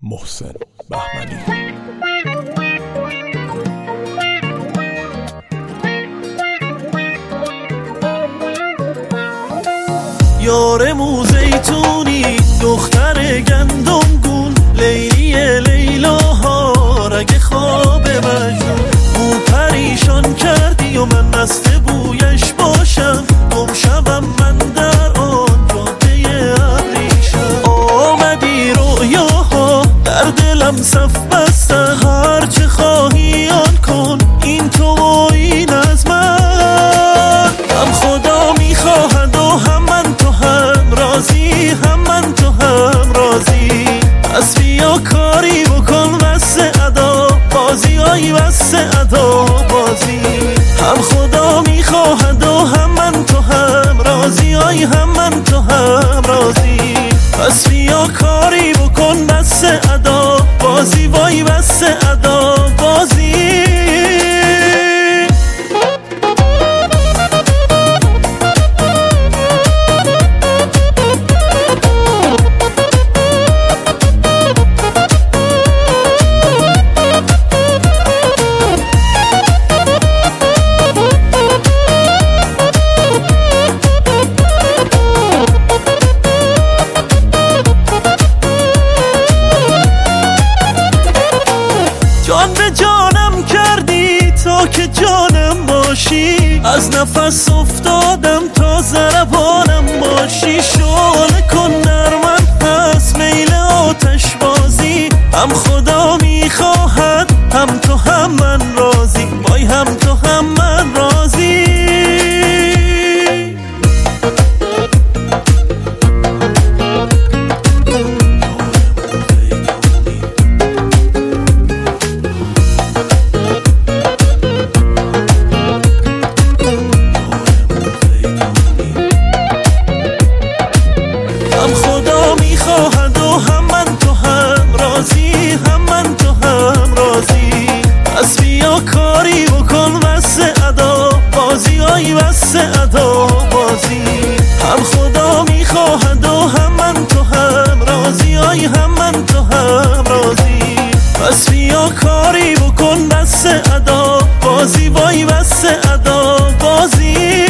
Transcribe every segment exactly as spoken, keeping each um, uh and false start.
محسن بهمنی. یار موزیتونی دختر گندم گون، لیلی لیلاها رگ خواب مجنون. بو پریشان کردی و من مست بویش باشم، گم شوم من در آن جاده ابریشم. آمدی رویاها در دلم صف بستن، هر چه خواهی آن کن، این تو و این از من. هم خدا میخواهد و هم من تو هم راضی، هم من تو هم راضی. پس بیا کاری بکن وسه ادا بازی، آی وسه ادا بازی. هم خدا میخواهد و هم من تو هم راضی، آی هم من تو هم راضی. پس بیا کاری بکن وسه ادا بازی، وای وسه ادا بازی. جان به جانم کردی تا که جانم باشی، از نفس افتادم تا ضربانم باشی. شعله کن در من پس میل آتش بازی، هم خدا میخواهد هم تو هم من راضی، وای هم تو هم من راضی. هم خدا میخواهد و هم من تو هم راضی، هم من تو هم راضی. پس بیا کاری بکن وسه ادا بازی، آی وسه ادا بازی. هم خدا میخواهد و هم من تو هم راضی، آی هم من تو هم راضی. پس بیا کاری بکن وسه ادا بازی، وای وسه ادا بازی.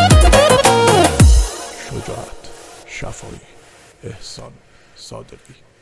شجاعت، شفایی، احسان صادقی.